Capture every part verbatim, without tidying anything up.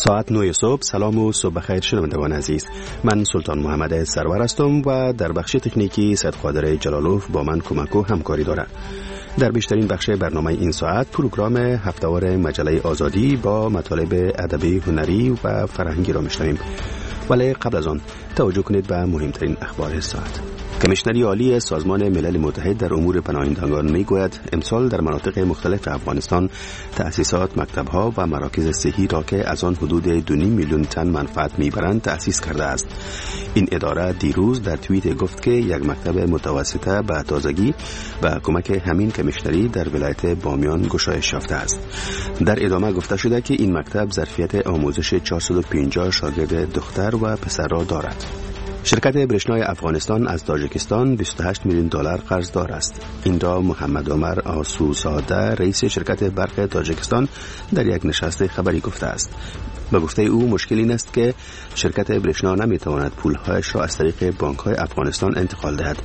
ساعت نه صبح. سلام و صبح بخیر شنوندگان عزیز. من سلطان محمد سرور هستم و در بخش تکنیکی سید قادر جلالوف با من کمک و همکاری دارد. در بیشترین بخش برنامه این ساعت پروگرام هفته‌وار مجله آزادی با مطالب ادبی، هنری و فرهنگی را میشنویم. ولی قبل از آن توجه کنید به مهمترین اخبار ساعت. کمیشنری عالی سازمان ملل متحد در امور پناهندگان میگوید امسال در مناطق مختلف افغانستان تأسیسات، مکتب‌ها و مراکز صحی را که از آن حدود دو میلیون تن منفعت میبرند تأسیس کرده است. این اداره دیروز در توییت گفت که یک مکتب متوسطه به تازگی با کمک همین کمیشنری در ولایت بامیان گشایش یافته است. در ادامه گفته شده که این مکتب ظرفیت آموزش چهارصد و پنجاه شاگرد دختر و پسر را دارد. شرکت برشنای افغانستان از تاجیکستان بیست و هشت میلیون دلار قرضدار است. این را محمد عمر آسوزاده رئیس شرکت برق تاجیکستان در یک نشست خبری گفته است. به گفته او مشکل این است که شرکت برشنا نمیتواند پولهایش را از طریق بانک‌های افغانستان انتقال دهد.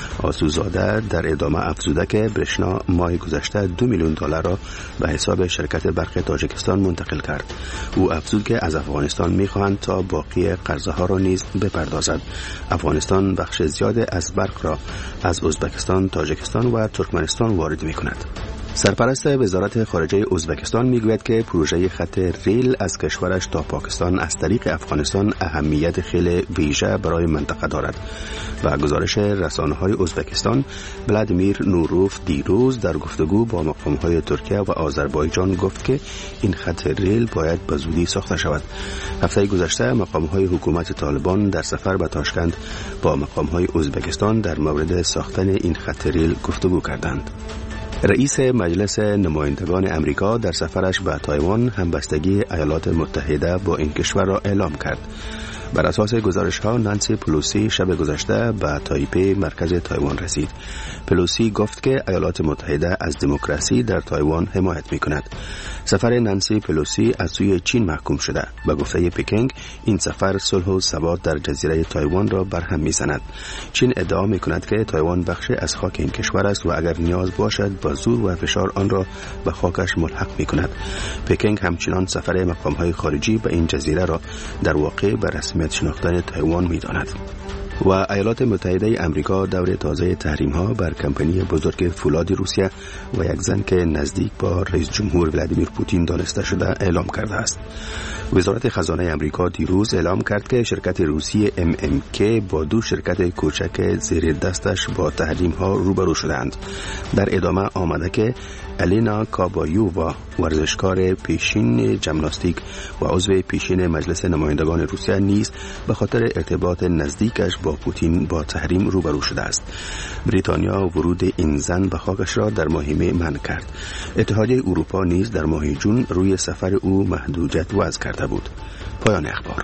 آسوزاده در ادامه افزوده که برشنا ماه گذشته دو میلیون دلار را به حساب شرکت برق تاجیکستان منتقل کرد. او افزود که از افغانستان میخواهند تا باقی قرضها را نیز بپردازد. افغانستان بخش زیاد از برق را از ازبکستان، تاجیکستان و ترکمنستان وارد میکند. سرپرست وزارت خارجه ازبکستان میگوید که پروژه خط ریل از کشورش تا پاکستان از طریق افغانستان اهمیت خیلی ویژه برای منطقه دارد. و گزارش رسانه‌های ازبکستان، ولادیمیر نوروف دیروز در گفتگو با مقام‌های ترکیه و آذربایجان گفت که این خط ریل باید به زودی ساخته شود. هفته گذشته مقام‌های حکومت طالبان در سفر به تاشکند با مقام‌های ازبکستان در مورد ساختن این خط ریل گفتگو کردند. رئیس مجلس نمایندگان امریکا در سفرش به تایوان همبستگی ایالات متحده با این کشور را اعلام کرد. بر اساس گزارش ها نانسی پلوسی شب گذشته به تایپی مرکز تایوان رسید. پلوسی گفت که ایالات متحده از دموکراسی در تایوان حمایت می کند. سفر نانسی پلوسی از سوی چین محکوم شده. به گفته پکینگ این سفر صلح و ثبات در جزیره تایوان را برهم می زند. چین ادعا می کند که تایوان بخش از خاک این کشور است و اگر نیاز باشد با زور و فشار آن را به خاکش ملحق می کند. پکینگ همچنان سفر مقام های خارجی به این جزیره را در واقع به رسمیت شناختن تایوان می داند. و ایالات متحده امریکا دور تازه تحریم ها بر کمپانی بزرگ فولاد روسیه و یک زن که نزدیک با رئیس جمهور ولادیمیر پوتین دانسته شده اعلام کرده است. وزارت خزانه امریکا دیروز اعلام کرد که شرکت روسی ام ام کی با دو شرکت کوچک زیر دستش با تحریم ها روبرو شدند. در ادامه آمده که الینا کابایووا ورزشکار پیشین ژیمناستیک و عضو پیشین مجلس نمایندگان روسیه نیز به خاطر ارتباط نزدیکش با پوتین با تحریم روبرو شده است. بریتانیا ورود این زن به خاکش را در ماه می منع کرد. اتحادیه اروپا نیز در ماه جون روی سفر او محدودیت وضع کرده بود. پایان اخبار.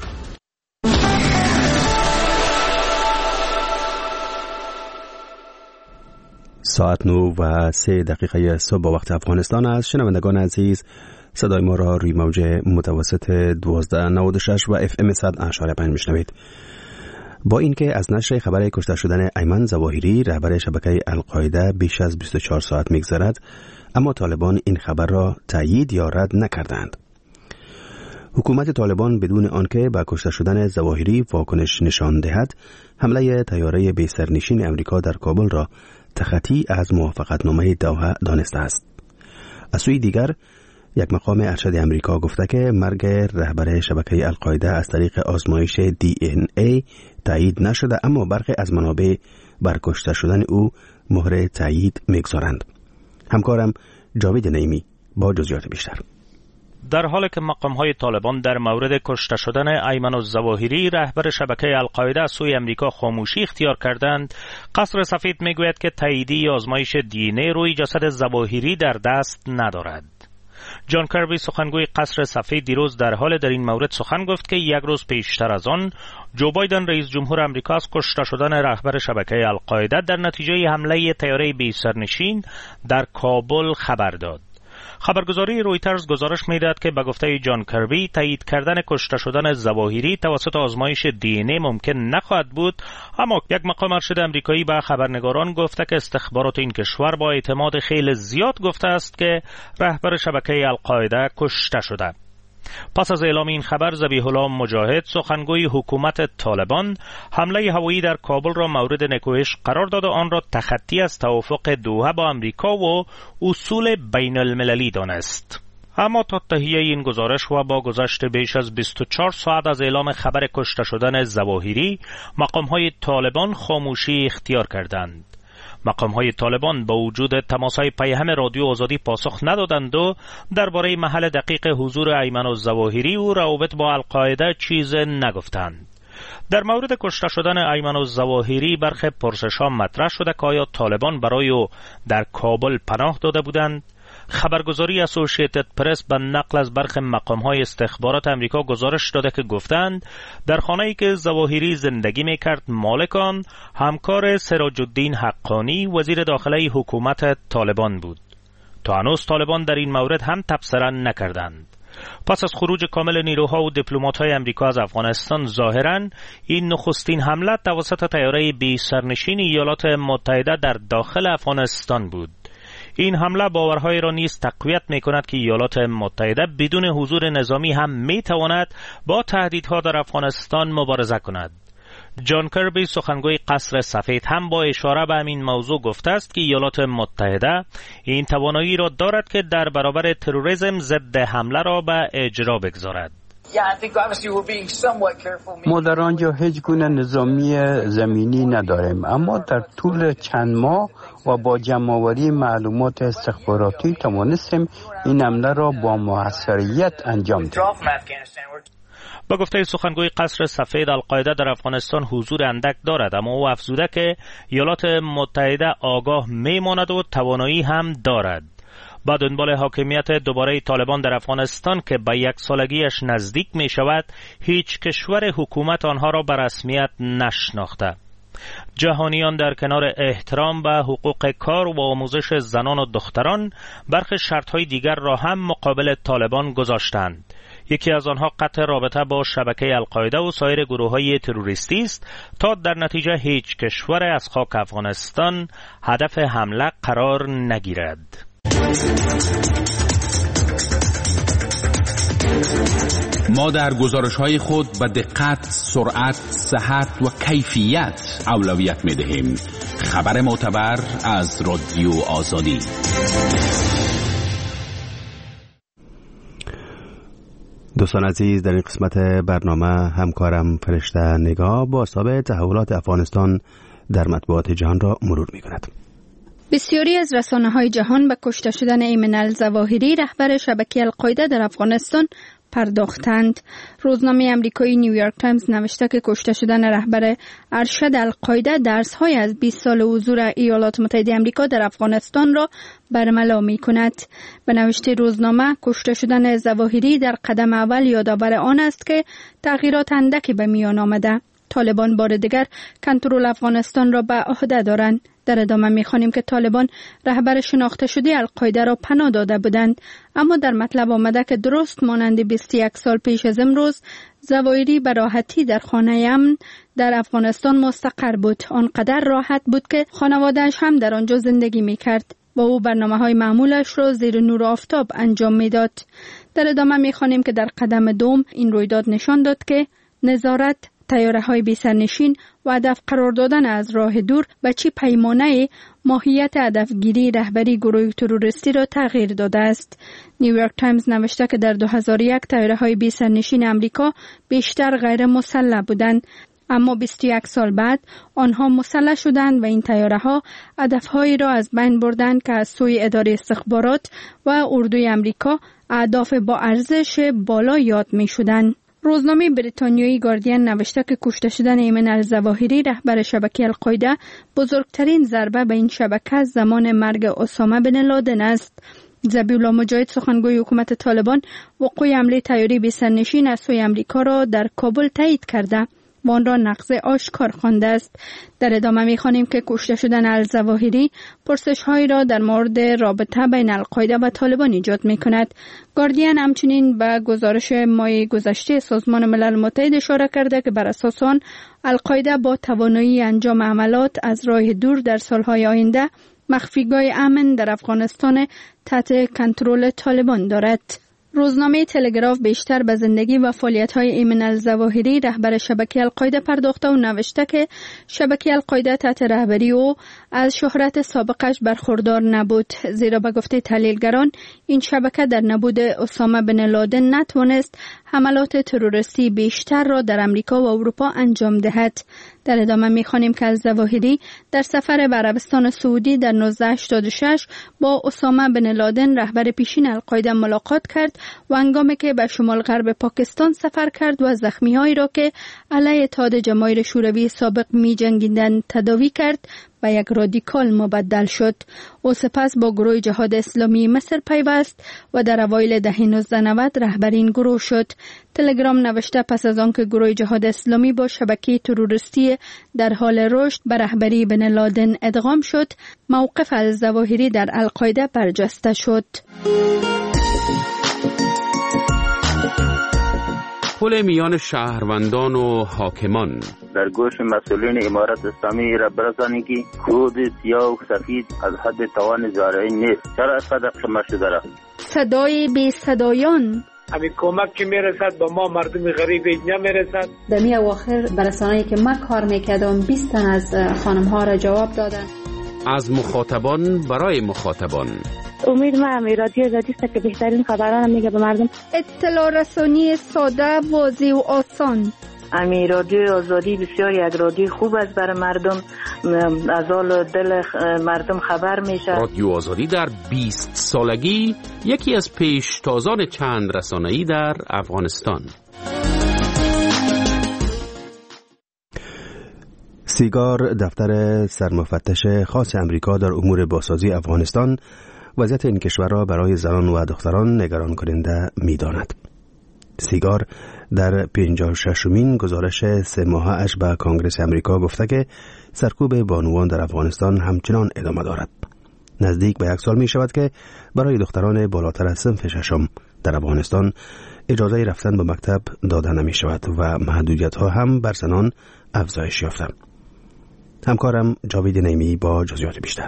ساعت نه و سه دقیقه صبح با وقت افغانستان است. شنوندگان عزیز، صدای ما را روی موج متوسط دوازده نود و شش و اف ام صد اشاره پنج میشنوید. با اینکه از نشر خبر کشته شدن ایمن ظواهری رهبر شبکه القاعده بیش از بیست و چهار ساعت میگذرد، اما طالبان این خبر را تایید یا رد نکردند. حکومت طالبان بدون آنکه با کشته شدن ظواهری واکنش نشان دهد، حمله طیاره بی سرنشین امریکا در کابل را تخطی از موافقتنامه دوحه دانسته است. از سوی دیگر، یک مقام ارشد امریکا گفته که مرگ رهبر شبکه القاعده از طریق آزمایش دی ان ای تایید نشده، اما برخی از منابع بر کشته شدن او مهر تایید میگذارند. همکارم جاوید نعیمی با جزئیات بیشتر. در حالی که مقام‌های طالبان در مورد کشته شدن ایمن الظواهری رهبر شبکه القاعده از سوی امریکا خاموشی اختیار کردند، قصر سفید میگوید که تاییدی آزمایش دی ان ای روی جسد ظواهری در دست ندارد. جان کربی سخنگوی قصر سفید دیروز در حال در این مورد سخن گفت که یک روز پیشتر از آن جو بایدن رئیس جمهور امریکا از کشته شدن رهبر شبکه القاعده در نتیجه حمله طیاره بی سرنشین در کابل خبر داد. خبرگزاری رویترز گزارش می‌دهد که به گفته جان کربی تایید کردن کشته شدن ظواهری توسط آزمایش دی ان ای ممکن نخواهد بود، اما یک مقام ارشد آمریکایی به خبرنگاران گفته که استخبارات این کشور با اعتماد خیلی زیاد گفته است که رهبر شبکه القاعده کشته شده. پس از اعلام این خبر، ذبیح الله مجاهد، سخنگوی حکومت طالبان، حمله هوایی در کابل را مورد نکوهش قرار داد و آن را تخطی از توافق دوحه با امریکا و اصول بین المللی دانست. اما تا تهیه این گزارش و با گذشت بیش از بیست و چهار ساعت از اعلام خبر کشته شدن ظواهری، مقام‌های طالبان خاموشی اختیار کردند. مقام‌های طالبان با وجود تماس‌های پیهم رادیو آزادی پاسخ ندادند و درباره محل دقیق حضور ایمن الظواهری و روابط با القاعده چیز نگفتند. در مورد کشته شدن ایمن الظواهری برخی پرسش‌ها مطرح شده که آیا طالبان برای او در کابل پناه داده بودند؟ خبرگزاری اسوسییتد پرس به نقل از برخی مقام‌های استخبارات امریکا گزارش داده که گفتند در خانه‌ای که ظواهری زندگی می‌کرد مالک آن همکار سراج الدین حقانی وزیر داخله حکومت طالبان بود. تا هنوز طالبان در این مورد هم تبصره نکردند. پس از خروج کامل نیروها و دیپلمات‌های امریکا از افغانستان، ظاهراً این نخستین حمله توسط طیاره بی سرنشین ایالات متحده در داخل افغانستان بود. این حمله باورهای را نیز تقویت می‌کند که ایالات متحده بدون حضور نظامی هم می‌تواند با تهدیدها در افغانستان مبارزه کند. جان کربی، سخنگوی قصر سفید، هم با اشاره به همین موضوع گفته است که ایالات متحده این توانایی را دارد که در برابر تروریسم ضد حمله را به اجرا بگذارد. ما در آنجا هیچ گونه نظامی زمینی نداریم، اما در طول چند ماه و با جمع‌آوری معلومات استخباراتی توانستیم این حمله را با موثریت انجام دهیم. با گفته سخنگوی قصر سفید، القاعده در افغانستان حضور اندک دارد، اما او افزوده که ایالات متحده آگاه میماند و توانایی هم دارد. با دنبال حاکمیت دوباره طالبان در افغانستان که به یک سالگیش نزدیک می شود، هیچ کشور حکومت آنها را به رسمیت نشناخته. جهانیان در کنار احترام به حقوق کار و آموزش زنان و دختران، برخی شرطهای دیگر را هم مقابل طالبان گذاشتند. یکی از آنها قطع رابطه با شبکه القاعده و سایر گروه‌های تروریستی است تا در نتیجه هیچ کشور از خاک افغانستان هدف حمله قرار نگیرد. ما در گزارش‌های خود به دقت، سرعت، صحت و کیفیت اولویت می‌دهیم. خبر معتبر از رادیو آزادی. دوستان عزیز، در این قسمت برنامه همکارم فرشته نگاه با حساب تحولات افغانستان در مطبوعات جهان را مرور می‌کند. بسیاری از رسانه‌های جهان به کشته شدن ایمن الظواهری، رهبر شبکه القاعده در افغانستان پرداختند. روزنامه امریکایی نیویورک تایمز نوشته که کشته شدن رهبر ارشد القاعده درس‌های از بیست سال حضور ایالات متحده آمریکا در افغانستان را برملا می‌کند. به نوشته روزنامه، کشته شدن ظواهری در قدم اول یادآور آن است که تغییرات اندکی به میان آمده. طالبان بار دیگر کنترل افغانستان را به عهده دارند. در ادامه می‌خوانیم که طالبان رهبر شناخته شده القاعده را پناه داده بودند، اما در مطلب آمده که درست مانند بیست و یک سال پیش از امروز، ظواهری به راحتی در خانه امن در افغانستان مستقر بود. آنقدر راحت بود که خانواده‌اش هم در آنجا زندگی می‌کرد و او برنامه‌های معمولش را زیر نور آفتاب انجام می‌داد. در ادامه می‌خوانیم که در قدم دوم این رویداد نشان داد که نظارت، طیاره‌های بی سرنشین و هدف قرار دادن از راه دور به چه پیمانه ماهیت هدفگیری رهبری گروه تروریستی را تغییر داده است. نیویورک تایمز نوشته که در دو هزار و یک طیاره‌های بی سرنشین امریکا بیشتر غیر مسلح بودند، اما بیست و یک سال بعد آنها مسلح شدند و این طیاره‌ها هدف‌هایی را از بین بردند که از سوی اداره استخبارات و اردوی امریکا اهداف با ارزش بالا یاد می‌شدند. روزنامه بریتانیایی گاردین نوشته که کشته شدن ایمن الظواهری، رهبر شبکه القاعده، بزرگترین ضربه به این شبکه از زمان مرگ اسامه بن لادن است. ذبیح الله مجاهد، سخنگوی حکومت طالبان، وقوع حمله طیاره بی سرنشین از سوی امریکا را در کابل تایید کرده و آن را نقض آشکار خوانده است. در ادامه می‌خوانیم که کشته شدن الظواهری پرسش‌هایی را در مورد رابطه بین القاعده و طالبان ایجاد می‌کند. گاردین همچنین به گزارش ماه گذشته سازمان ملل متحد اشاره کرده که بر اساس آن القاعده با توانایی انجام عملات از راه دور در سال‌های آینده مخفیگاه امن در افغانستان تحت کنترل طالبان دارد. روزنامه تلگراف بیشتر به زندگی و فعالیت‌های ایمن الظواهری رهبر شبکه القاعده پرداخته و نوشته که شبکه القاعده تحت رهبری او از شهرت سابقش برخوردار نبود، زیرا به گفته تحلیلگران این شبکه در نبود اسامه بن لادن نتوانست حملات تروریستی بیشتر را در امریکا و اروپا انجام دهد. در ادامه می‌خوانیم که الظواهری در سفر به عربستان سعودی در نوزده هشتاد و شش با اسامه بن لادن رهبر پیشین القاعده ملاقات کرد و هنگامی که به شمال غرب پاکستان سفر کرد و زخمی‌هایی را که علیه اتحاد جماهیر شوروی سابق می‌جنگیدند تداوی کرد و یک رادیکال مبدل شد. او سپس با گروه جهاد اسلامی مصر پیوست و در اوایل دهه نوزده نود رهبر این گروه شد. تلگرام نوشته پس از آنکه گروه جهاد اسلامی با شبکه تروریستی در حال رشد به رهبری بن لادن ادغام شد، موقف الظواهری در القاعده برجسته شد. پل میان شهروندان و حاکمان در گوش مسئولین امارت اسلامی را برسانی که کود سیاه و سفید از حد توان زارعی نیست. چرا صدق شما شده را؟ صدای بی صدایان همین کمک که میرسد با ما مردم غریب اینجا میرسد. در می اواخر برسانه‌ای که من کار میکردم بیست تن از خانم ها را جواب دادن. از مخاطبان برای مخاطبان. امید من رادیو آزادی است که بهترین خبران میگه به مردم. اطلاع رسانی ساده، واضح و آسان. امی رادیو آزادی بسیار یک رادیو خوب است برای مردم، از حال دل مردم خبر میشه. رادیو آزادی در بیست سالگی یکی از پیشتازان چند رسانه‌ای در افغانستان. سیگار دفتر سرمفتش خاص امریکا در امور بازسازی افغانستان وضعیت این کشور را برای زنان و دختران نگران کننده می‌داند. سیگار در پنجاه و ششمین گزارش سه ماهه اش به کنگره امریکا گفته که سرکوب بانوان در افغانستان همچنان ادامه دارد. نزدیک به یک سال می شود که برای دختران بالاتر از صنف ششم در افغانستان اجازه رفتن به مکتب داده نمی شود و محدودیت ها هم بر زنان افزایش یافته. همکارم جاوید نیمی با جزئیات بیشتر.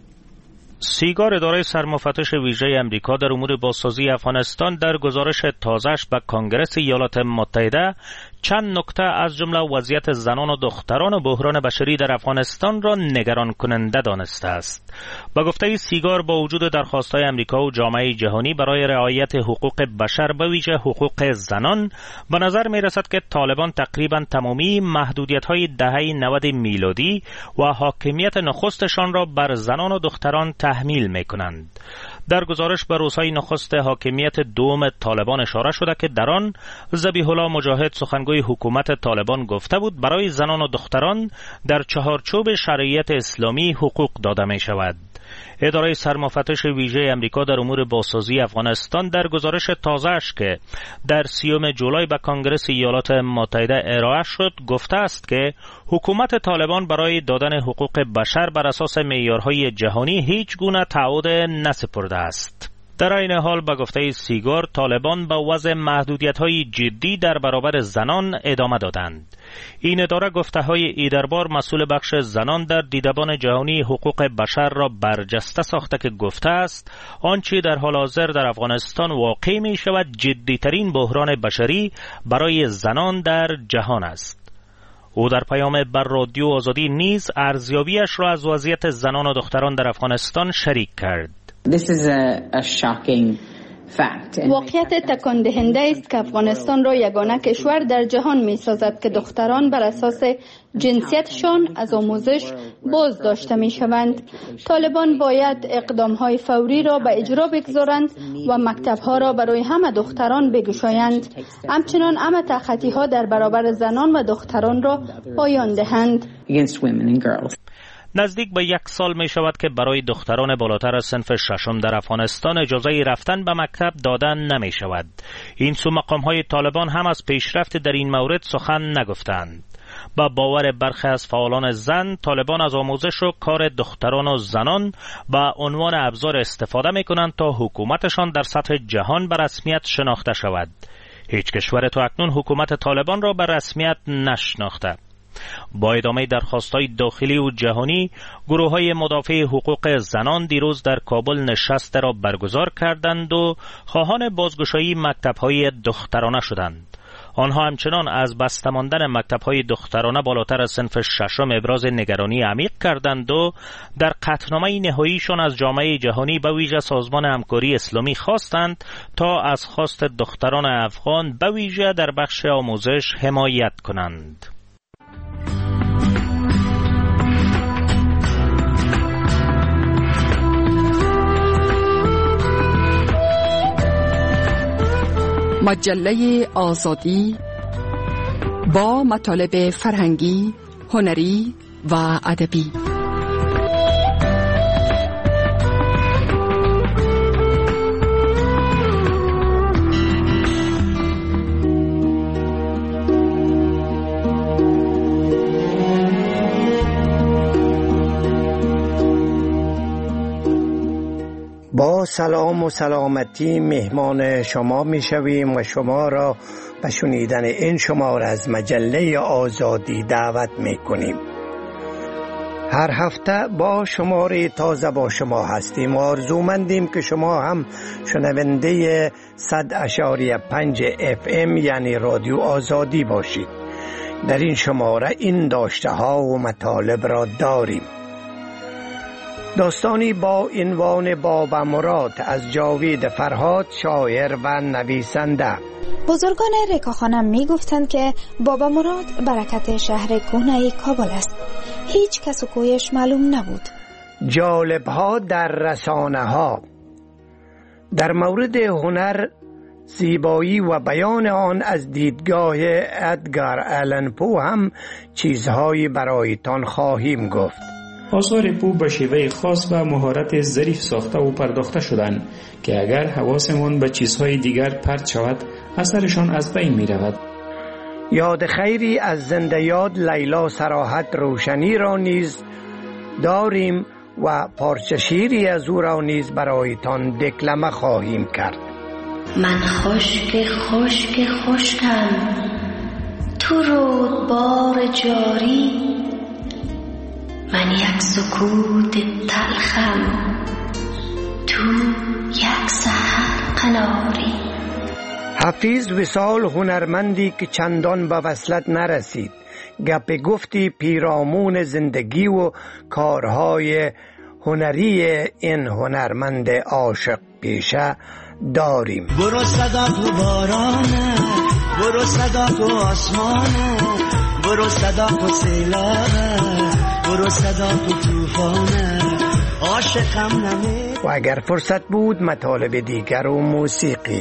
سیگار اداره سرمفتش ویژه امریکا در امور بازسازی افغانستان در گزارش تازه‌اش به کنگره ایالات متحده چند نکته از جمله وضعیت زنان و دختران و بحران بشری در افغانستان را نگران کننده دانسته است. با گفته سیگار با وجود درخواست‌های امریکا و جامعه جهانی برای رعایت حقوق بشر به ویژه حقوق زنان، به نظر می‌رسد که طالبان تقریباً تمامی محدودیت‌های دهه نود میلادی و حاکمیت نخستشان را بر زنان و دختران تحمیل می‌کنند. در گزارش به روزهای نخست حاکمیت دوم طالبان اشاره شده که در آن ذبیح الله مجاهد سخنگوی حکومت طالبان گفته بود برای زنان و دختران در چهارچوب شریعت اسلامی حقوق داده می شود. اداره سرمفتش ویژه امریکا در امور بازسازی افغانستان در گزارش تازه‌اش که در سیوم جولای به کنگره ایالات متحده ارائه شد گفته است که حکومت طالبان برای دادن حقوق بشر بر اساس معیارهای جهانی هیچ گونه تعهد نسپرده است. در این حال به گفته سیگار طالبان به وضع محدودیت‌های جدی در برابر زنان ادامه دادند. این اداره گفته‌های ایدربار مسئول بخش زنان در دیدبان جهانی حقوق بشر را برجسته ساخته که گفته است آنچه در حال حاضر در افغانستان واقع می شود جدی‌ترین بحران بشری برای زنان در جهان است. او در پیام بر رادیو آزادی نیز ارزیابیش را از وضعیت زنان و دختران در افغانستان شریک کرد. This is a, a shocking fact. واقعیت تکان دهنده است که افغانستان را یگانه کشور در جهان می سازد که دختران بر اساس جنسیتشان از آموزش باز داشته می شوند. طالبان باید اقدامهای فوری را به اجرا بگذارند و مکتبها را برای همه دختران بگشایند. همچنان همه تخطی ها در برابر زنان و دختران را پایان دهند. نزدیک به یک سال می شود که برای دختران بالاتر از صنف ششم در افغانستان اجازه رفتن به مکتب دادن نمی شود. این سو مقام های طالبان هم از پیشرفت در این مورد سخن نگفتند. با باور برخی از فعالان زن، طالبان از آموزش و کار دختران و زنان با عنوان ابزار استفاده می کنند تا حکومتشان در سطح جهان به رسمیت شناخته شود. هیچ کشور تا اکنون حکومت طالبان را به رسمیت نشناخته. با ادامه درخواست‌های داخلی و جهانی، گروه‌های مدافع حقوق زنان دیروز در کابل نشست را برگزار کردند و خواهان بازگشایی مکتب‌های دخترانه شدند. آنها همچنان از بسته ماندن مکتب‌های دخترانه بالاتر از صنف ششم ابراز نگرانی عمیق کردند و در قطعنامه نهاییشان از جامعه جهانی به ویژه سازمان همکاری اسلامی خواستند تا از خواست دختران افغان به ویژه در بخش آموزش حمایت کنند. مجله آزادی با مطالب فرهنگی، هنری و ادبی. با سلام و سلامتی مهمان شما می شویم و شما را به شنیدن این شماره از مجله آزادی دعوت می کنیم. هر هفته با شماره تازه با شما هستیم و آرزومندیم که شما هم شنونده صد اشاریه پنج اف ام یعنی رادیو آزادی باشید. در این شماره این داشته ها و مطالب را داریم. داستانی با عنوان بابا مراد از جاوید فرهاد، شاعر و نویسنده. بزرگان رکاخانم می گفتند که بابا مراد برکت شهر کهنه کابل است. هیچ کس و کویش معلوم نبود. جالب ها در رسانه ها. در مورد هنر، زیبایی و بیان آن از دیدگاه ادگار آلن پو هم چیزهایی برایتان خواهیم گفت. آثار پو به شیوه خاص و مهارت ظریف ساخته و پرداخته شدند که اگر حواسمون به چیزهای دیگر پرت شود اثرشان از بین می رود. یاد خیری از زنده یاد لیلا صراحت روشنی را نیز داریم و پارچه شیری از او را نیز برایتان دکلمه خواهیم کرد. من خشک خشک خشکم، تو رودبار جاری، من یک سکوت تلخم، تو یک سحر قناری. حفیظ وصال هنرمندی که چندان به وصلت نرسید، گپ گفتی پیرامون زندگی و کارهای هنری این هنرمند عاشق پیشه داریم. برو صدا تو بارانه، برو صدا تو آسمانه، برو صدا تو سیلابه، برو صدا تو توفانه، عاشقم نمی. و اگر فرصت بود مطالب دیگر و موسیقی.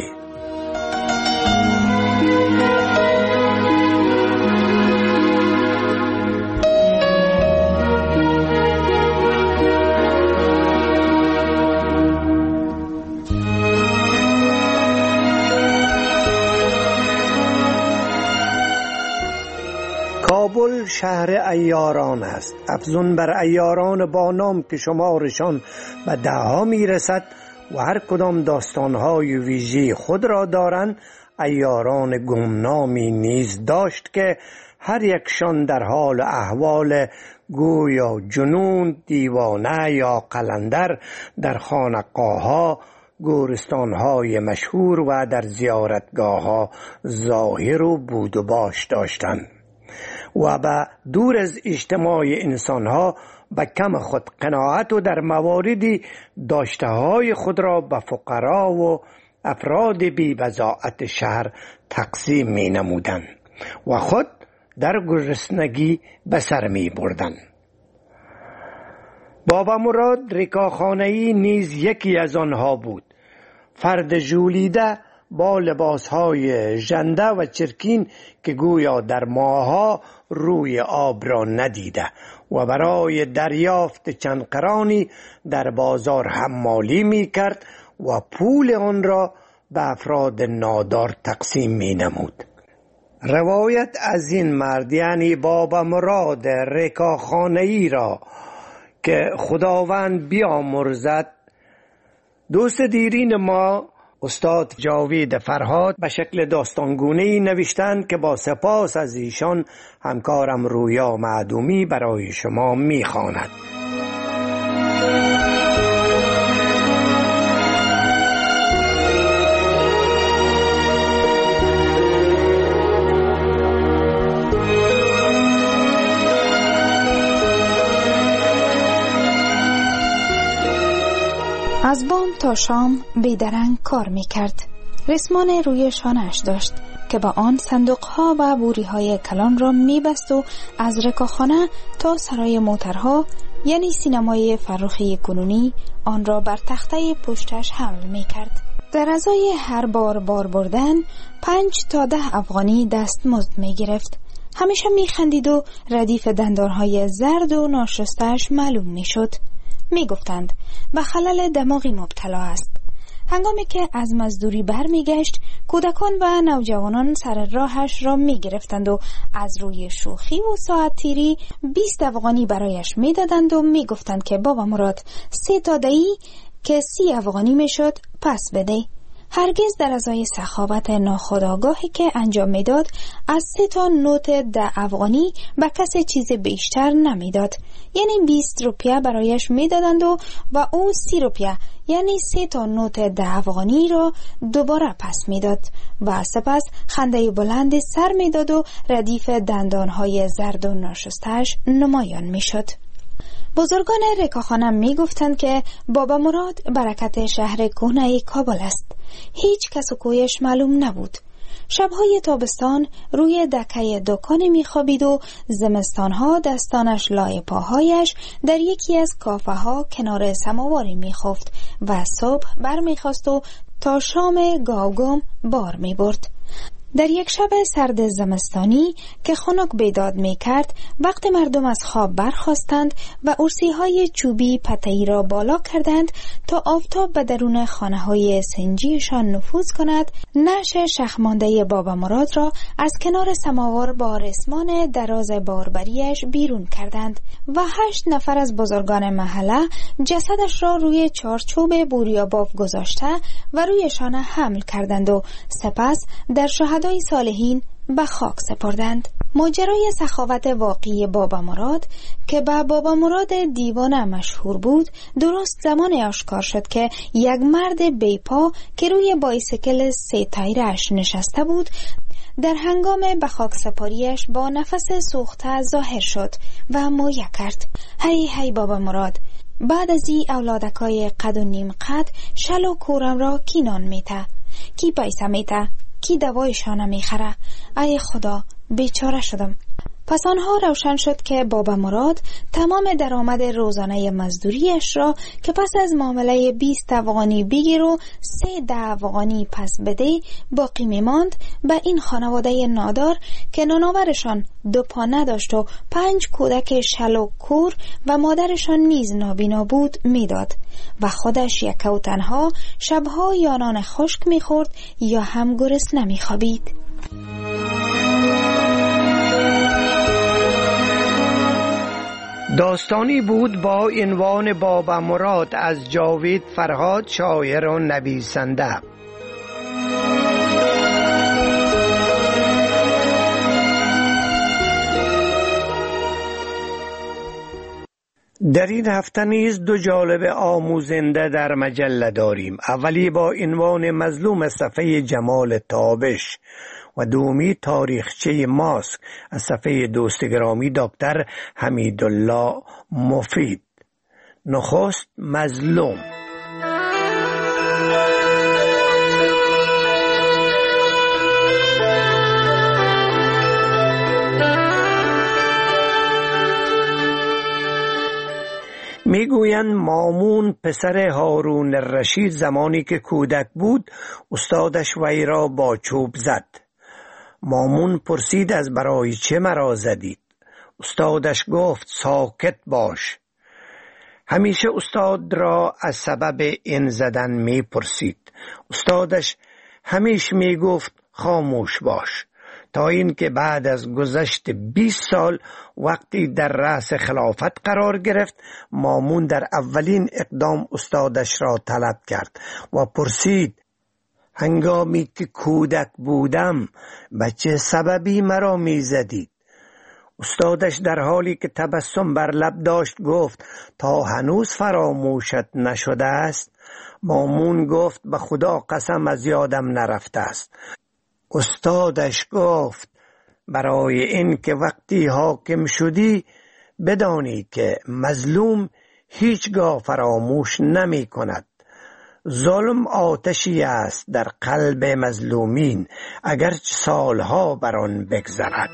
کابل شهر عیاران است، افزون بر عیاران با نام که شمارشان به ده ها می رسد و هر کدام داستانهای ویژه خود را دارند. عیاران گمنامی نیز داشت که هر یکشان در حال احوال گویا جنون، دیوانه یا قلندر در خانقاه‌ها، گورستان‌های مشهور و در زیارتگاه‌ها ظاهر و بود و باش داشتند و به دور از اجتماع انسانها به کم خود قناعت و در مواردی داشته های خود را به فقرا و افراد بی بضاعت شهر تقسیم می نمودن و خود در گرسنگی به سر می بردن. بابا مراد رکاخانه‌ای نیز یکی از آنها بود. فرد ژولیده با لباسهای ژنده و چرکین که گویا در ماهها روی آب را ندیده و برای دریافت چند قرانی در بازار حمالی می کرد و پول آن را به افراد نادار تقسیم می نمود. روایت از این مرد یعنی بابا مراد رکاخانه‌ای را که خداوند بیامرزد، دوست دیرین ما استاد جاوید فرهاد به شکل داستانگونه‌ای نوشتند که با سپاس از ایشان همکارم رویا معدومی برای شما می‌خواند. از بام تا شام بیدرنگ کار میکرد. رسمان روی شانه‌اش داشت که با آن صندوقها و بوریهای کلان را میبست و از رکاخانه تا سرای موترها یعنی سینمای فرخی کنونی آن را بر تخته پشتش حمل میکرد. در ازای هر بار بار بردن پنج تا ده افغانی دستمزد میگرفت. همیشه میخندید و ردیف دندانهای زرد و ناشستش معلوم میشد. می گفتند به خلل دماغی مبتلا است. هنگامی که از مزدوری بر می گشت کودکان و نوجوانان سر راهش را می گرفتند و از روی شوخی و ساعت تیری بیست افغانی برایش می دادند و می گفتند که بابا مراد سه تا دهی که سی افغانی می شد پس بده. هرگز در ازای سخاوت ناخودآگاهی که انجام میداد از سه تا نوت ده افغانی به کسی چیز بیشتر نمیداد، یعنی بیست روپیه برایش میدادند و و او سی روپیه یعنی سه تا نوت ده افغانی را دوباره پس میداد و سپس خنده بلند سر میداد و ردیف دندانهای زرد و ناشسته‌اش نمایان میشد. بزرگان رکاخانه می گفتند که بابا مراد برکت شهر کهنه کابل است. هیچ کس و کویش معلوم نبود. شبهای تابستان روی دکه دکان می خوابید و زمستانها دستانش لای پاهایش در یکی از کافه ها کنار سماواری می خفت و صبح بر می خواست و تا شام گاوگم بار می برد. در یک شب سرد زمستانی که خنک بیداد می کرد، وقت مردم از خواب برخاستند و ارسی های چوبی پتهی را بالا کردند تا آفتاب به درون خانه های سنجیشان نفوذ کند، نعش شخمانده بابا مراد را از کنار سماوار با رسمان دراز باربریش بیرون کردند و هشت نفر از بزرگان محله جسدش را روی چارچوب بوریاباف گذاشته و روی شانه حمل کردند و سپس در شهدای صالحین به خاک سپردند. ماجرای سخاوت واقعی بابا مراد که به بابا مراد دیوانه مشهور بود درست زمان آشکار شد که یک مرد بیپا که روی بایسکل سه تایرش نشسته بود در هنگام به خاک سپاریش با نفس سوخته ظاهر شد و مویه کرد: هی هی بابا مراد، بعد از این اولادکای قد و نیم قد شل و کورم را کی نان میته، کی پیسه میته، کی دوایشانه میخره؟ ای خدا، بیچاره شدم. پس آنها روشن شد که بابا مراد تمام درآمد روزانه مزدوریش را که پس از معامله بیست افغانی بگیر و سه ده افغانی پس بده باقی میماند به این خانواده نادار که نانآورشان دو پا نداشت و پنج کودک شل و کور و مادرشان نیز نابینا بود میداد و خودش یک و تنها شبها یا نان خشک میخورد یا هم گرسنه میخوابید. داستانی بود با عنوان بابا مراد از جاوید فرهاد، شاعر و نویسنده. در این هفته نیز دو جالب آموزنده در مجله داریم. اولی با عنوان مظلوم صفحه جمال تابش و دومی تاریخچه ماسک از صفحه دوست گرامی دکتر حمیدالله مفید. نخست مظلوم. میگویند مامون پسر هارون الرشید زمانی که کودک بود استادش وی را با چوب زد. مامون پرسید از برای چه مرا زدید؟ استادش گفت ساکت باش. همیشه استاد را از سبب این زدن می پرسید. استادش همیشه می گفت خاموش باش، تا اینکه بعد از گذشت بیست سال وقتی در رأس خلافت قرار گرفت، مامون در اولین اقدام استادش را طلب کرد و پرسید هنگامی که کودک بودم به چه سببی مرا می زدید؟ استادش در حالی که تبسم بر لب داشت گفت تا هنوز فراموشت نشده است؟ مامون گفت به خدا قسم از یادم نرفته است. استادش گفت برای این که وقتی حاکم شدی بدانی که مظلوم هیچگاه فراموش نمی کند. ظلم آتشی است در قلب مظلومین اگرچه سالها بر آن بگذرد.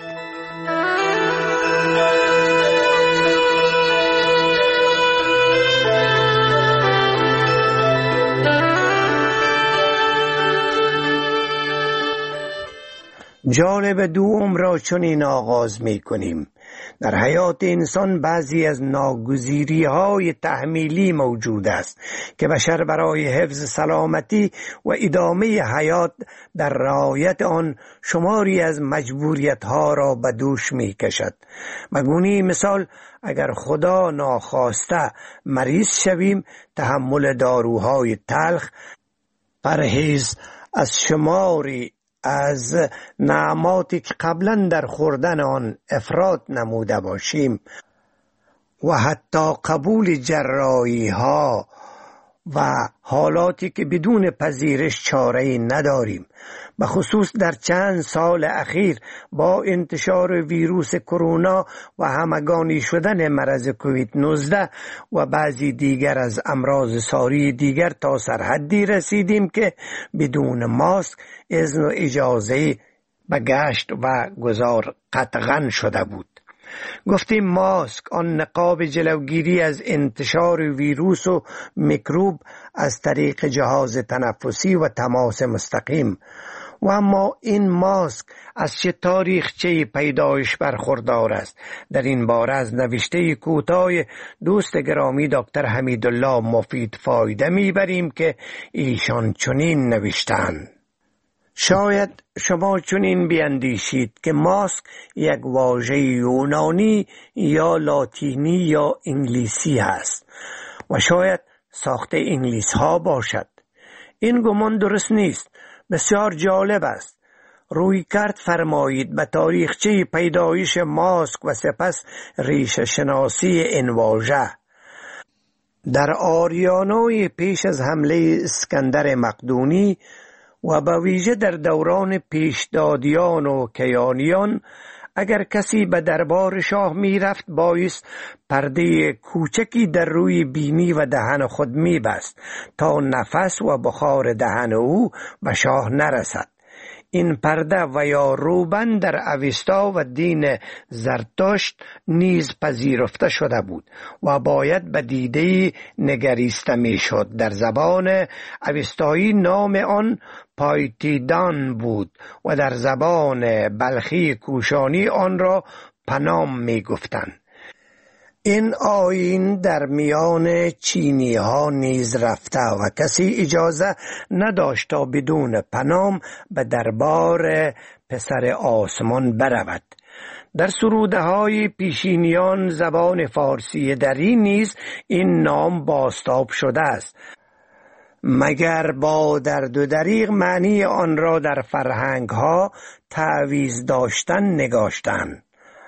جالب دوم را چنین آغاز می کنیم. در حیات انسان بعضی از ناگزیری های تحمیلی موجود است که بشر برای حفظ سلامتی و ادامه حیات در رعایت آن شماری از مجبوریت ها را به دوش می کشد. مگونی مثال اگر خدا ناخواسته مریض شویم تحمل داروهای تلخ، پرهیز از شماری از نعماتی که قبلا در خوردن آن افراط نموده باشیم و حتی قبول جراحی ها و حالاتی که بدون پذیرش چاره‌ای نداریم، به خصوص در چند سال اخیر با انتشار ویروس کرونا و همگانی شدن مرض کووید نوزده و بعضی دیگر از امراض ساری دیگر تا سرحدی رسیدیم که بدون ماسک اذن و اجازه به گشت و گذار قطعاً شده بود. گفتیم ماسک آن نقاب جلوگیری از انتشار ویروس و میکروب از طریق جهاز تنفسی و تماس مستقیم. و اما این ماسک از چه تاریخچه پیدایش برخوردار است؟ در این باره از نوشته کوتاه دوست گرامی دکتر حمیدالله مفید فایده میبریم که ایشان چنین نوشتند: شاید شما چنین بیندیشید که ماسک یک واژه یونانی یا لاتینی یا انگلیسی است و شاید ساخته انگلیس ها باشد. این گمان درست نیست. بسیار جالب است. روی کرد فرمایید به تاریخچه پیدایش ماسک و سپس ریشه شناسی این واژه. در آریانوی پیش از حمله اسکندر مقدونی و به ویژه در دوران پیشدادیان و کیانیان اگر کسی به دربار شاه می رفت بایست پرده کوچکی در روی بینی و دهن خود می بست تا نفس و بخار دهن او به شاه نرسد. این پرده و یا روبن در اوستا و دین زرتشت نیز پذیرفته شده بود و باید به دیده نگریسته می شد. در زبان اوستایی نام آن پایتیدان بود و در زبان بلخی کوشانی آن را پنام می گفتند. این آیین در میان چینی ها نیز رفته و کسی اجازه نداشت تا بدون پنام به دربار پسر آسمان برود. در سروده های پیشینیان زبان فارسی دری نیز این نام بازتاب شده است، مگر با درد و دریغ معنی آن را در فرهنگ ها تعویض داشتن نگاشتن.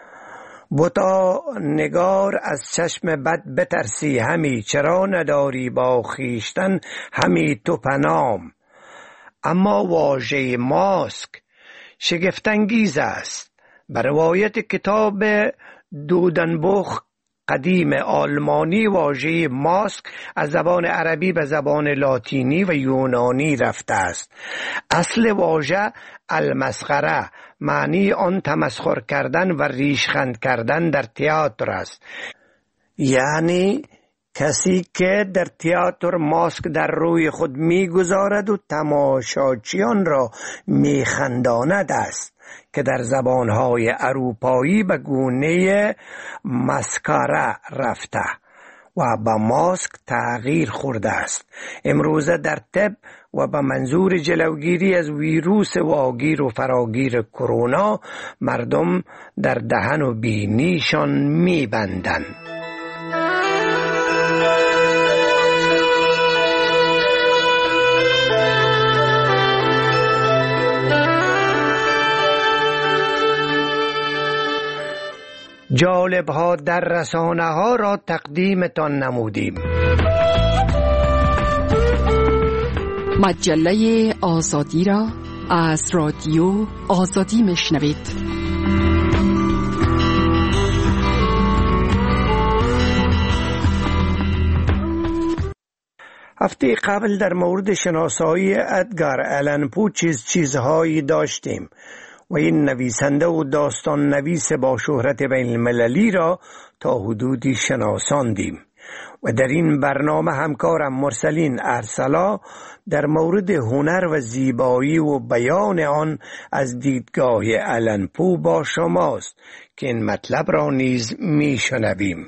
بتا نگار از چشم بد بترسی همی، چرا نداری با خیشتن همی تو پنام. اما واژه ماسک شگفت‌انگیز است. به روایت کتاب دودنبوخ قدیم آلمانی واژه ماسک از زبان عربی به زبان لاتینی و یونانی رفته است. اصل واژه المسخره معنی آن تمسخر کردن و ریشخند کردن در تئاتر است، یعنی کسی که در تئاتر ماسک در روی خود میگذارد و تماشاچیان را میخنداند است که در زبانهای اروپایی به گونه مسکاره رفته و با ماسک تغییر خورده است. امروزه در طب و به منظور جلوگیری از ویروس واگیر و فراگیر کرونا مردم در دهن و بینیشان میبندند. جالب ها در رسانه ها را تقدیمتان نمودیم. مجله آزادی را از رادیو آزادی میشنوید. هفته قبل در مورد شناسایی ادگار آلن پو چیز چیزهایی داشتیم و این نویسنده و داستان نویس با شهرت بین المللی را تا حدودی شناساندیم و در این برنامه همکارم مرسلین ارسلا در مورد هنر و زیبایی و بیان آن از دیدگاه آلن پو با شماست که این مطلب را نیز میشنویم.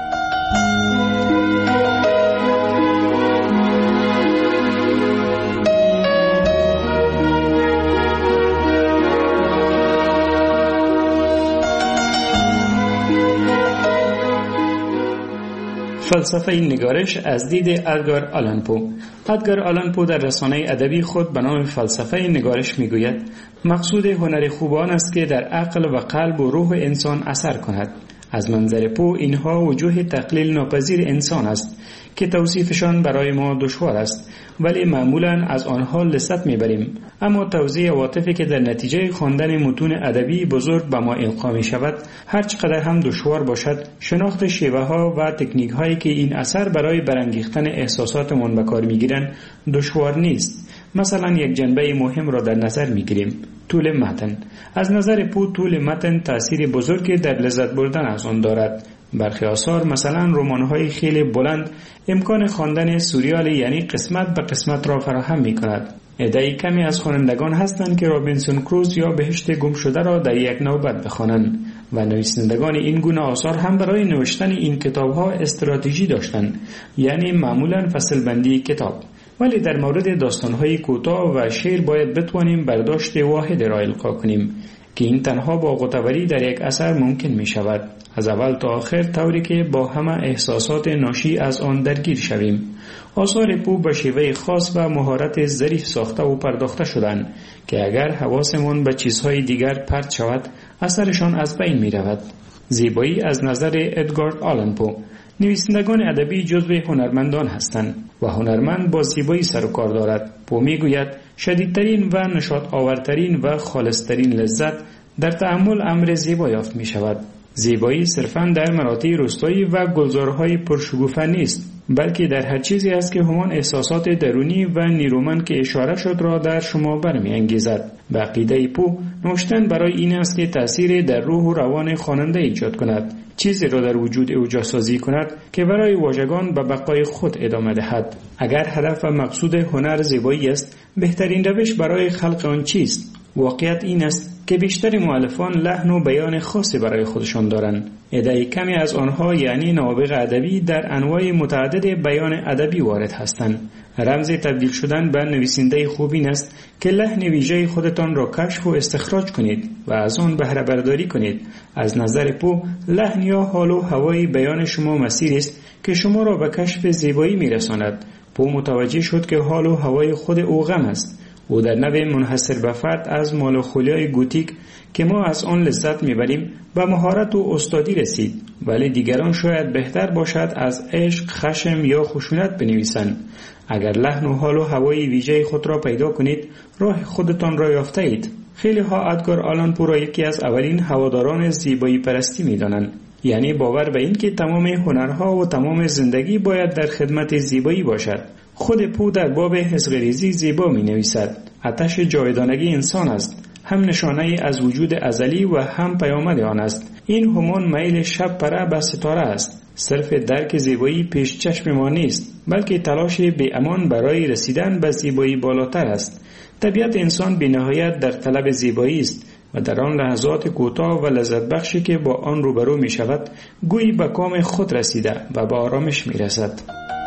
فلسفه این نگارش از دید ادگار آلن پو. ادگار آلن پو در رسانه ادبی خود به نام فلسفه این نگارش میگوید مقصود هنر خوبان است که در عقل و قلب و روح انسان اثر کند. از منظر پو اینها وجوه تقلیل ناپذیر انسان است که توصیفشان برای ما دشوار است، ولی معمولا از آنها لذت میبریم. اما توزیع عواطفی که در نتیجه خواندن متون ادبی بزرگ به ما القا می شود، هر چقدر هم دشوار باشد، شناخت شیوه ها و تکنیک هایی که این اثر برای برانگیختن احساساتمان به کار میگیرند دشوار نیست. مثلا یک جنبه مهم را در نظر میگیریم: طول متن. از نظر پو طول متن تأثیر بزرگی در لذت بردن از آن دارد. برخی آثار مثلا رمان‌های خیلی بلند امکان خواندن سریال یعنی قسمت به قسمت را فراهم می‌کند. عده‌ای کمی از خوانندگان هستند که رابینسون کروزو یا بهشت گم شده را در یک نوبت بخوانند و نویسندگان این گونه آثار هم برای نوشتن این کتاب‌ها استراتژی داشتند، یعنی معمولاً فصل بندی کتاب. ولی در مورد داستان‌های کوتاه و شعر باید بتوانیم برداشت واحد را القا کنیم که این تنها با غوطه‌وری در یک اثر ممکن می شود، از اول تا آخر، طوری که با همه احساسات ناشی از آن درگیر شویم. آثار پو به شیوه خاص و مهارت ظریف ساخته و پرداخته شدند که اگر حواسمون به چیزهای دیگر پرت شود، اثرشان از بین می رود. زیبایی از نظر ادگار آلن پو. نویسندگان ادبی جزو هنرمندان هستند و هنرمند با زیبایی سر و کار دارد. پو میگوید شدیدترین و نشاط آورترین و خالصترین لذت در تأمل امر زیبا یافت می شود. زیبایی صرفاً در مناطق روستایی و گلزارهای پرشکوفه نیست، بلکه در هر چیزی است که همان احساسات درونی و نیرومند که اشاره شد را در شما برمی انگیزد. به عقیده پو، نوشتن برای این است که تأثیر در روح و روان خواننده ایجاد کند، چیزی را در وجود او جاسازی کند که برای واژگان به بقای خود ادامه دهد. اگر هدف و مقصود هنر زیبایی است، بهترین روش برای خلق آن چیست؟ واقعیت این است که بیشتر مؤلفان لحن و بیان خاصی برای خودشان دارند. عده کمی از آنها یعنی نوابغ ادبی در انواع متعدد بیان ادبی وارد هستند. رمز تبدیل شدن به نویسنده خوب این است که لحن ویژه خودتان را کشف و استخراج کنید و از آن بهره برداری کنید. از نظر پو، لحن یا حال و هوای بیان شما مسیری است که شما را به کشف زیبایی میرساند. پو متوجه شد که حال و هوای خود او غم است. او در نوع منحصر به فرد از مالوخولیای گوتیک که ما از آن لذت میبریم به مهارت و استادی رسید، ولی دیگران شاید بهتر باشد از عشق، خشم یا خشونت بنویسند. اگر لحن و حال و هوای ویژه خود را پیدا کنید، راه خودتان را یافته اید. خیلی ها ادگار آلن پو را یکی از اولین هواداران زیبایی پرستی میدانند، یعنی باور به این که تمام هنرها و تمام زندگی باید در خدمت زیبایی باشد. خود پو در باب حسغریزی زیبا می نویسد: آتش جاودانگی انسان است، هم نشانه از وجود ازلی و هم پیامد آن است. این همان میل شب پره به ستاره است. صرف درک زیبایی پیش چشم ما نیست، بلکه تلاش بی امان برای رسیدن به زیبایی بالاتر است. طبیعت انسان بی نهایت در طلب زیبایی است و در آن لحظات کوتاه و لذت بخشی که با آن روبرو می شود، گویی به کام خود رسیده و به آرامش می رسد.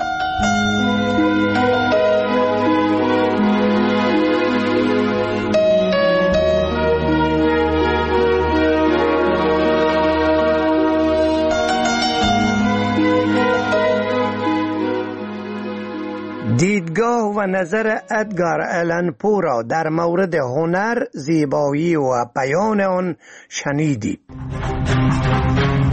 دیدگاه و نظر ادگار آلن پو را در مورد هنر، زیبایی و بیان آن شنیدید.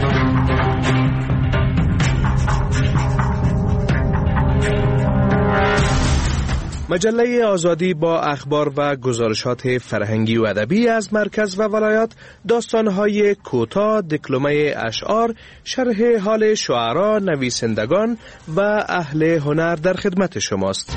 مجله آزادی با اخبار و گزارشات فرهنگی و ادبی از مرکز و ولایات، داستان‌های کوتاه، دکلمه اشعار، شرح حال شعرا، نویسندگان و اهل هنر در خدمت شماست.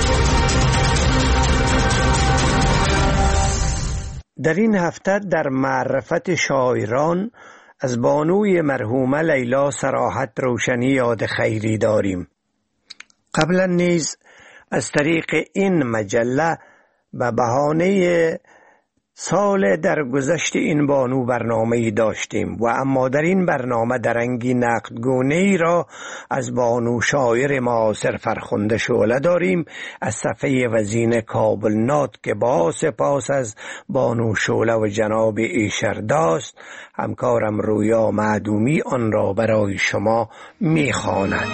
در این هفته در معرفت شاعران از بانوی مرحومه لیلا صراحت روشنی یاد خیری داریم. قبلا نیز از طریق این مجله به بهانه سال درگذشت این بانو برنامه‌ای داشتیم و اما در این برنامه درنگی نقدگونه‌ای را از بانو شاعر معاصر فرخنده شعله داریم از صفحه وزین کابل نات که با سپاس از بانو شعله و جناب ایشرداست همکارم رویا معدومی آن را برای شما می‌خواند.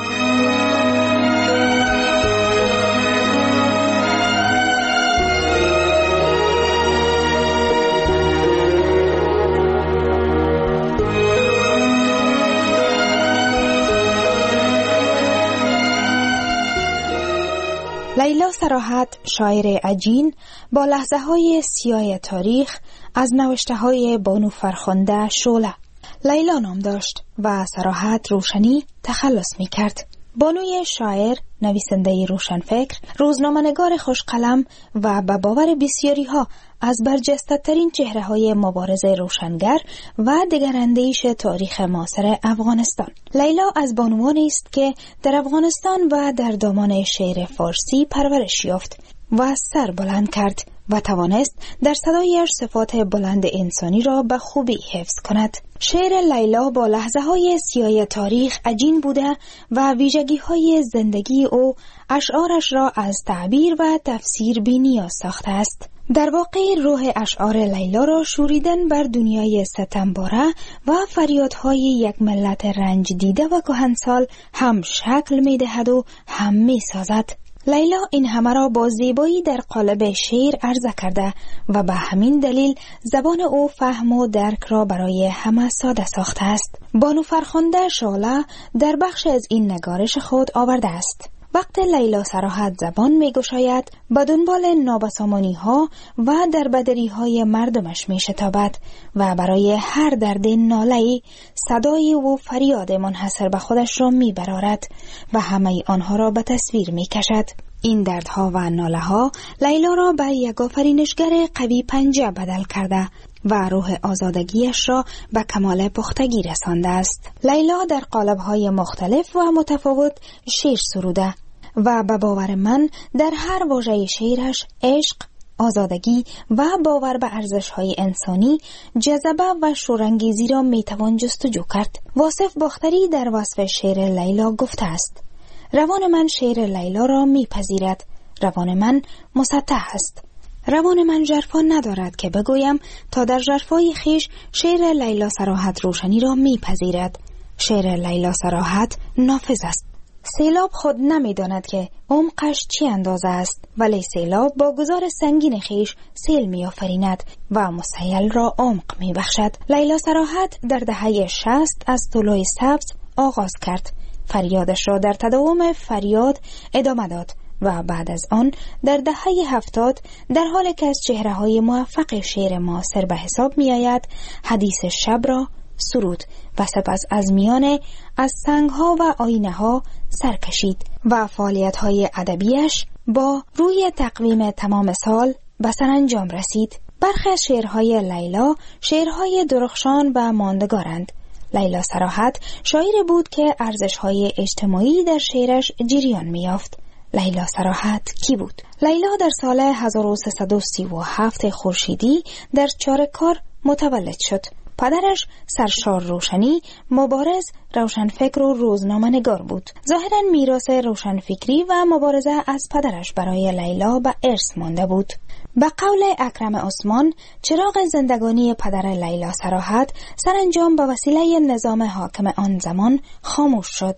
لیلا صراحت، شاعر عجین، با لحظه های سیاه تاریخ از نوشته های بانو فرخنده شعله. لیلا نام داشت و صراحت روشنی تخلص می کرد. بانوی شاعر، نویسنده روشنفکر، روزنامه‌نگار خوشقلم و به باور بسیاری ها از برجسته ترین چهره های مبارزه روشنگر و دگراندیش تاریخ معاصر افغانستان. لیلا از بانوانی است که در افغانستان و در دامان شعر فارسی پرورش یافت و سر بلند کرد و توانست در صدایش صفات بلند انسانی را به خوبی حفظ کند. شعر لیلا با لحظه های سیاه تاریخ عجین بوده و ویژگی های زندگی او اشعارش را از تعبیر و تفسیر بی نیاز ساخته است. در واقع روح اشعار لیلا را شوریدن بر دنیای ستمباره و فریادهای یک ملت رنج دیده و کهنسال هم شکل می دهد و هم می سازد. لیلا این همه را با زیبایی در قالب شعر عرضه کرده و به همین دلیل زبان او فهم و درک را برای همه ساده ساخته است. بانو فرخنده شعله در بخش از این نگارش خود آورده است: وقت لیلا صراحت زبان می گشاید به دنبال نابسامانی ها و در بدری های مردمش می شتابد و برای هر درد ناله‌ای صدای و فریاد منحصر به خودش را می برارد و همه آنها را به تصویر می کشد. این دردها و ناله ها لیلا را به یک آفرینشگر قوی پنجه بدل کرده و روح آزادگیش را به کمال پختگی رسانده است. لیلا در قالب‌های مختلف و متفاوت شعر سروده و به باور من در هر واژه شعرش عشق، آزادگی و باور به ارزش‌های انسانی، جذبه و شورانگیزی را میتوان جستجو کرد. واصف باختری در وصف شعر لیلا گفته است: روان من شعر لیلا را میپذیرد، روان من مسطح است. روان من ژرفا ندارد که بگویم تا در ژرفای خیش شعر لیلا صراحت روشنی را میپذیرد. شعر لیلا صراحت نافذ است. سیلاب خود نمیداند که عمقش چی اندازه است، ولی سیلاب با گذار سنگین خیش سیل میآفریند و مسیل را عمق میبخشد. لیلا صراحت در دهه شصت از طلوع سبز آغاز کرد. فریادش را در تداوم فریاد ادامه داد و بعد از آن در دهه هفتاد در حالی که از چهره‌های موفق شعر معاصر به حساب می‌آید، حدیث شب را سرود و سپس از میان از سنگ‌ها و آینه‌ها سر کشید و فعالیت‌های ادبیش با روی تقویم تمام سال به سرانجام رسید. برخی از شعرهای لیلا شعرهای درخشان و ماندگارند. لیلا صراحت شاعری بود که ارزش‌های اجتماعی در شعرش جریان می‌یافت. لیلا صراحت کی بود؟ لیلا در سال هزار و سیصد و سی و هفت خورشیدی در چارکار متولد شد. پدرش سرشار روشنی، مبارز، روشنفکر و روزنامه‌نگار بود. ظاهراً میراث روشنفکری و مبارزه از پدرش برای لیلا به ارث مانده بود. به قول اکرم عثمان، چراغ زندگانی پدر لیلا صراحت سرانجام به وسیله نظام حاکم آن زمان خاموش شد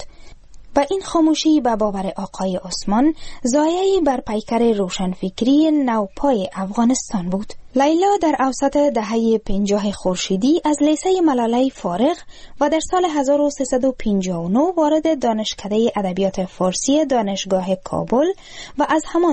و این خاموشی به باور آقای عثمان ضایعی بر پیکر روشنفکری نوپای افغانستان بود. لیلا در اوسط دهه پنجاه خورشیدی از لیسه ملاله فارغ و در سال هزار و سیصد و پنجاه و نه وارد دانشکده ادبیات فارسی دانشگاه کابل و از همانجا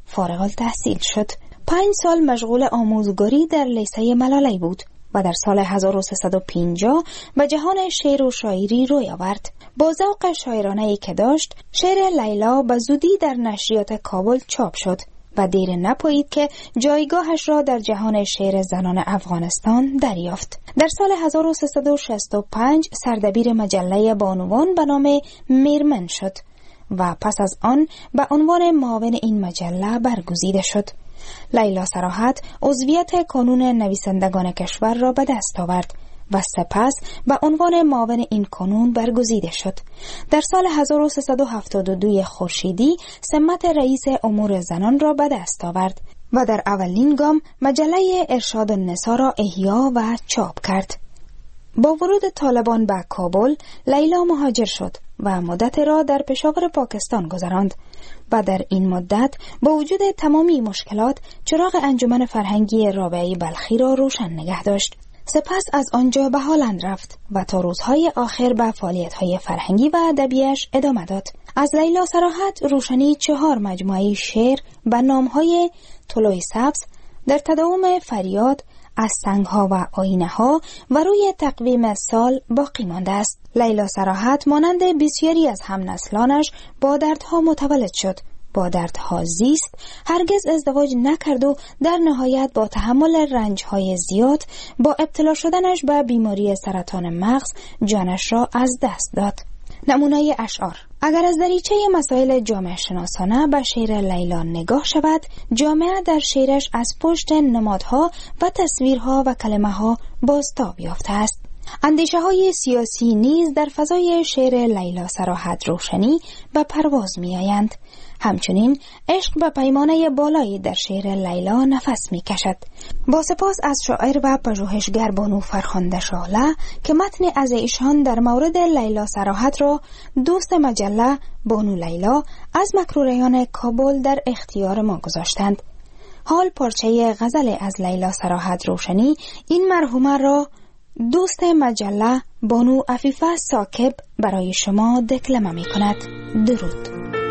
فارغ التحصیل شد. پنج سال مشغول آموزگاری در لیسه ملالی بود و در سال هزار و سیصد و پنجاه به جهان شعر و شاعری روی آورد. با ذوق شاعرانه‌ای که داشت، شعر لیلا به زودی در نشریات کابل چاپ شد و دیر نپایید که جایگاهش را در جهان شعر زنان افغانستان دریافت. در سال هزار و سیصد و شصت و پنج سردبیر مجله بانوان به نام میرمن شد و پس از آن به عنوان معاون این مجله برگزیده شد. لیلا صراحت عضویت کانون نویسندگان کشور را به دست آورد و سپس به عنوان معاون این کانون برگزیده شد. در سال هزار و سیصد و هفتاد و دو خورشیدی سمت رئیس امور زنان را به دست آورد و در اولین گام مجله ارشاد النساء را احیا و چاپ کرد. با ورود طالبان به کابل، لیلا مهاجر شد و مدت را در پشاور پاکستان گذراند و در این مدت با وجود تمامی مشکلات چراغ انجمن فرهنگی رابعه بلخی را روشن نگه داشت. سپس از آنجا به هلند رفت و تا روزهای آخر به فعالیت‌های فرهنگی و ادبیش ادامه داد. از لیلا صراحت روشنی چهار مجموعه شعر به نام‌های طلوع سبز، در تداوم فریاد، از سنگ‌ها و آینه‌ها و روی تقویم سال باقی مانده است. لیلا صراحت مانند بسیاری از همنسلانش با دردها متولد شد، با دردها زیست، هرگز ازدواج نکرد و در نهایت با تحمل رنج‌های زیاد با ابتلا شدنش به بیماری سرطان مغز جانش را از دست داد. نمونه اشعار. اگر از دریچه مسائل جامعه شناسانه به شعر لیلا نگاه شود، جامعه در شعرش از پشت نمادها و تصویرها و کلمه ها بازتاب یافته است. اندیشه های سیاسی نیز در فضای شعر لیلا صراحت روشنی به پرواز می آیند. همچنین عشق به پیمانه بالایی در شعر لیلا نفس می کشد. با سپاس از شاعر و پژوهشگر بانو فرخنده شعله که متن از ایشان در مورد لیلا صراحت را دوست مجله بانو لیلا از مکروریان کابل در اختیار ما گذاشتند. حال پارچه غزل از لیلا صراحت روشنی این مرحومه را دوست مجله بانو عفیفه ساکب برای شما دکلمه می کند. درود.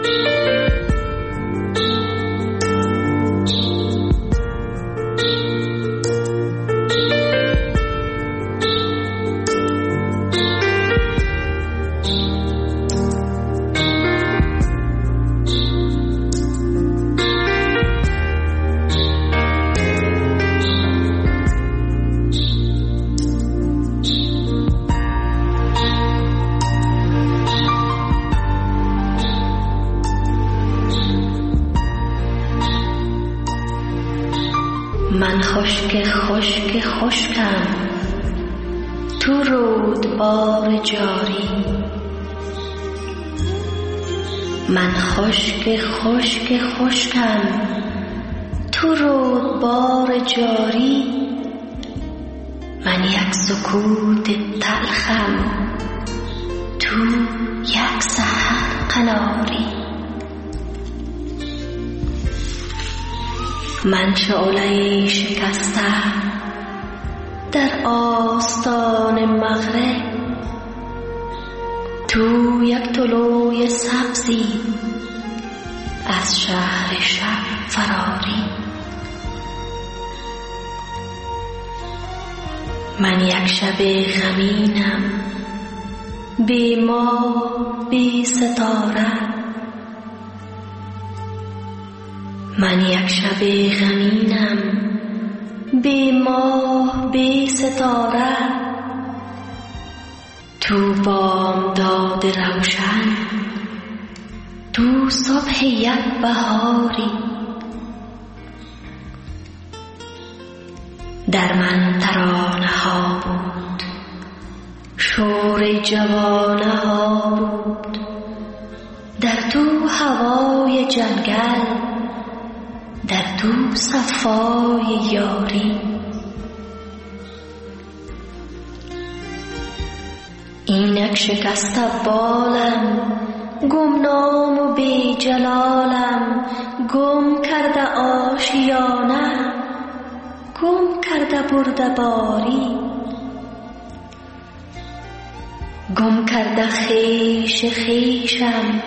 من خشک خشک خشکم تو رودبار جاری، من خشک خشک خشکم تو رودبار جاری، من یک سکوت تلخم تو یک سحر قناری، من شعله شکسته در آستان مغرب، تو یک طلوع سبزی از شهر شب فراری، من یک شب غمینم بی ماه بی ستاره، من یک شب غمینم بی ماه بی ستاره، تو بامداد روشن تو صبح یک بهاری، در من ترانه ها بود شور جوانه ها بود، در تو هوای جنگل در تو صفای یاری، اینک شکست بالم گمنام و بی جلالم، گم کرده آشیانه گم کرده برده باری، گم کرده خیش خیشم